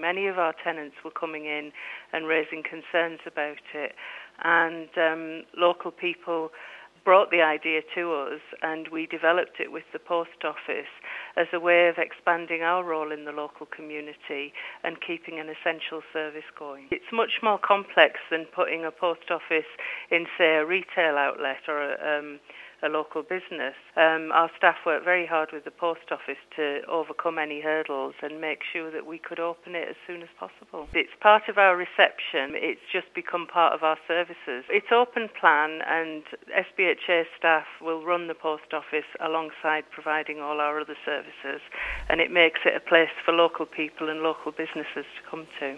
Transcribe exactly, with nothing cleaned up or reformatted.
Many of our tenants were coming in and raising concerns about it, and um, local people brought the idea to us, and we developed it with the post office as a way of expanding our role in the local community and keeping an essential service going. It's much more complex than putting a post office in, say, a retail outlet or a, um, a local business. Um, our staff worked very hard with the post office to overcome any hurdles and make sure that we could open it as soon as possible. It's part of our reception. It's just become part of our services. It's open plan, and S B H A staff will run the post office alongside providing all our other services, and it makes it a place for local people and local businesses to come to.